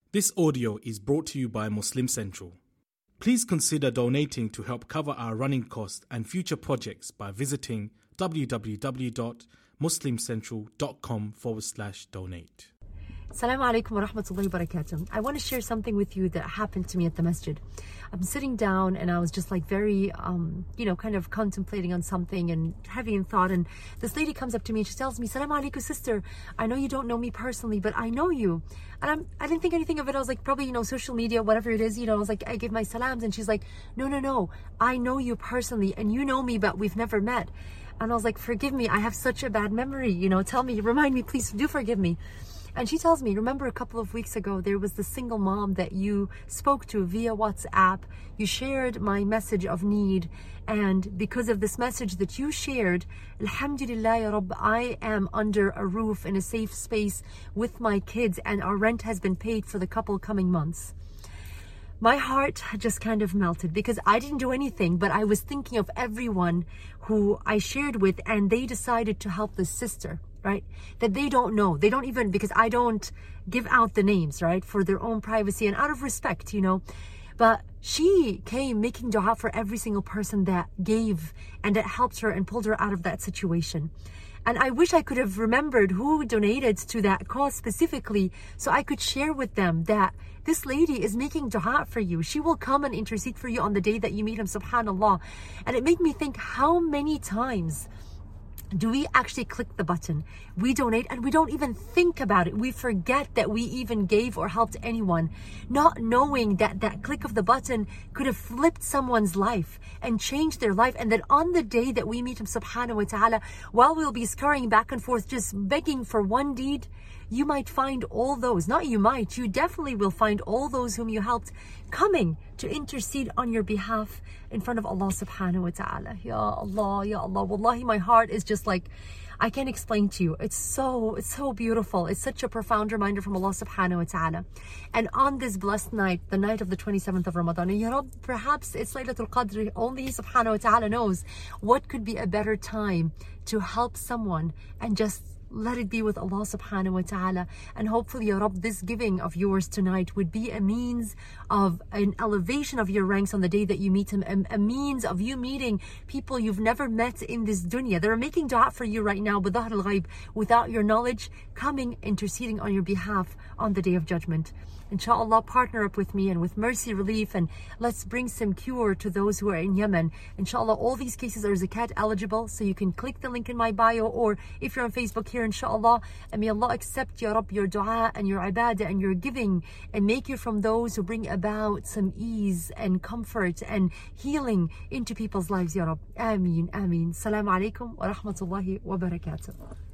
This audio is brought to you by Muslim Central. Please consider donating to help cover our running costs and future projects by visiting www.muslimcentral.com/donate. Assalamu alaikum wa rahmatullahi wa barakatuh. I want to share something with you that happened to me at the masjid. I'm sitting down and I was just like very, kind of contemplating on something and heavy in thought. And this lady comes up to me and she tells me, Assalamu alaikum, sister. I know you don't know me personally, but I know you. And I didn't think anything of it. I was like, probably, social media, whatever it is, I was like, I give my salams. And she's like, no. I know you personally and you know me, but we've never met. And I was like, forgive me. I have such a bad memory. Tell me, remind me, please do forgive me. And she tells me, remember a couple of weeks ago, there was the single mom that you spoke to via WhatsApp. You shared my message of need. And because of this message that you shared, Alhamdulillah, Ya Rabb, I am under a roof in a safe space with my kids and our rent has been paid for the couple coming months. My heart just kind of melted because I didn't do anything, but I was thinking of everyone who I shared with and they decided to help this sister, right? That they don't know. They don't even, because I don't give out the names, right? For their own privacy and out of respect, But she came making dua for every single person that gave and that helped her and pulled her out of that situation. And I wish I could have remembered who donated to that cause specifically so I could share with them that this lady is making dua for you. She will come and intercede for you on the day that you meet him, subhanAllah. And it made me think, how many times do we actually click the button? We donate and we don't even think about it. We forget that we even gave or helped anyone, not knowing that that click of the button could have flipped someone's life and changed their life. And that on the day that we meet him, subhanahu wa ta'ala, while we'll be scurrying back and forth, just begging for one deed, you might find all those, you definitely will find all those whom you helped coming to intercede on your behalf in front of Allah subhanahu wa ta'ala. Ya Allah, Ya Allah. Wallahi, my heart is just like, I can't explain to you. It's so beautiful. It's such a profound reminder from Allah subhanahu wa ta'ala. And on this blessed night, the night of the 27th of Ramadan, Ya Rabb, perhaps it's Laylatul Qadr, only He subhanahu wa ta'ala knows what could be a better time to help someone and just let it be with Allah subhanahu wa ta'ala. And hopefully, Ya Rabb, this giving of yours tonight would be a means of an elevation of your ranks on the day that you meet him, a means of you meeting people you've never met in this dunya. They're making dua for you right now, bidahr al-ghaib, without your knowledge, coming, interceding on your behalf on the day of judgment. Inshallah, partner up with me and with Mercy Relief, and let's bring some cure to those who are in Yemen. Inshallah, all these cases are zakat eligible, so you can click the link in my bio, or if you're on Facebook here, inshallah. And may Allah accept, Ya Rabb, your dua and your ibadah and your giving, and make you from those who bring about some ease and comfort and healing into people's lives, Ya Rabb. Ameen, ameen. Assalamu alaikum wa rahmatullahi wa barakatuh.